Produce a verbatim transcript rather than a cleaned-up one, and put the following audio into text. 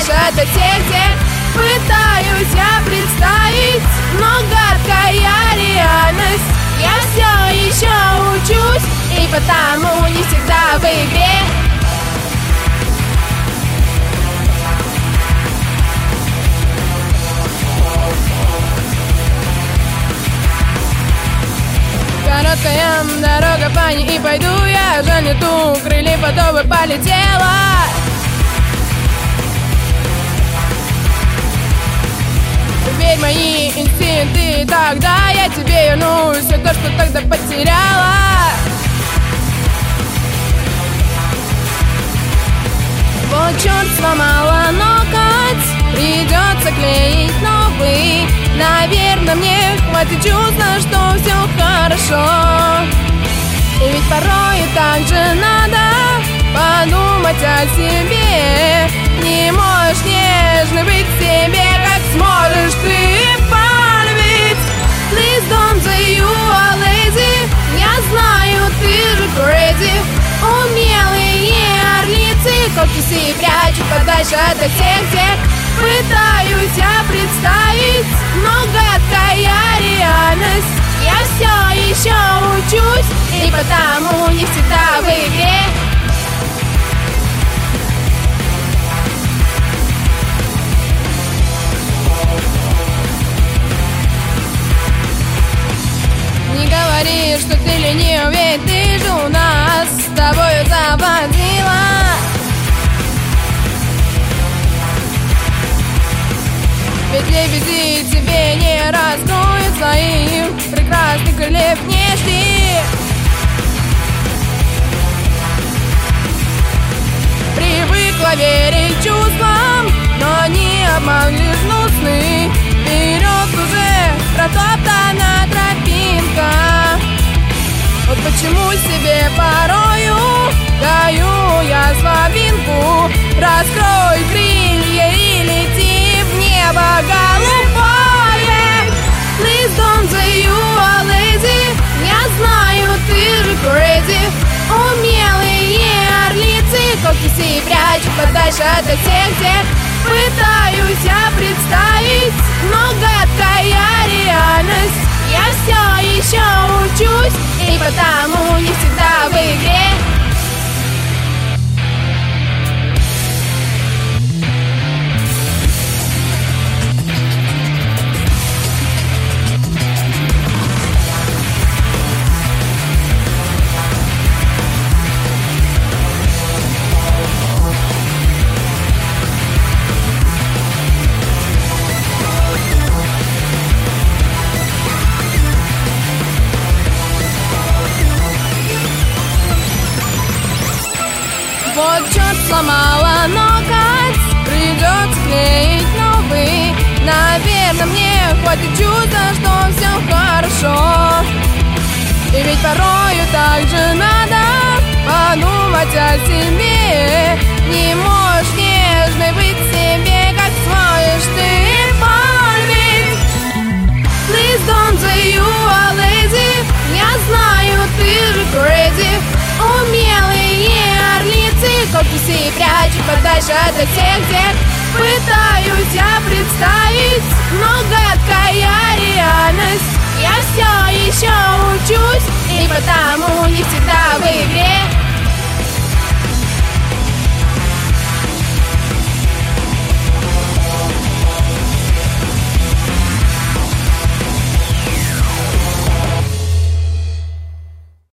подальше от всех-всех. Пытаюсь я представить, но гадкая реальность. Я все еще учусь, и потому не всегда в игре. Короткая дорога по ней и пойду я. Жаль, нету крыльев, а то бы полетела. Верь мои инстинкты, тогда я тебе верну все то, что тогда потеряла. Вот черт, сломала ноготь, придется клеить новый. Наверное, мне хватит чувства, что все хорошо. И ведь порой так же надо подумать о себе. Не можешь нежно быть к себе, как сможешь ты полюбить. Please don't say you are lazy. Я знаю, ты же crazy. Умелые орлицы когти си прячут подальше от всех-всех. Пытаюсь я представить, но гадкая реальность. Я все еще учусь, и потому не всегда в игре. Не говори, что ты ленив, ведь ты же у нас с тобою заводила. Ведь лебеди тебе не раскроют своих прекрасных крыльев, не жди. Привыкла верить чувствам, но не обманли гнусны. Вперед уже протоптана тропинка. Вот почему себе порою даю я слабинку. Раскрой крылья и лети в небо голубое. Please don't say you are lazy. Я знаю, ты же crazy. Умелые орлицы когти си прячут подальше от всех-всех. Пытаюсь я представить, но гадкая реальность. Я все еще учусь, и потому не всегда в игре. Вот черт, сломала ноготь, придется клеить новый. Наверное, мне хватит чувства, что все хорошо. И ведь порою так же надо подумать о себе. Не можешь нежной быть к себе, как сможешь ты полюбить. Please don't say you are lazy. Я знаю, ты же crazy. Умелые орлицы когти си прячут подальше от всех-всех. Пытаюсь я представить, но гадкая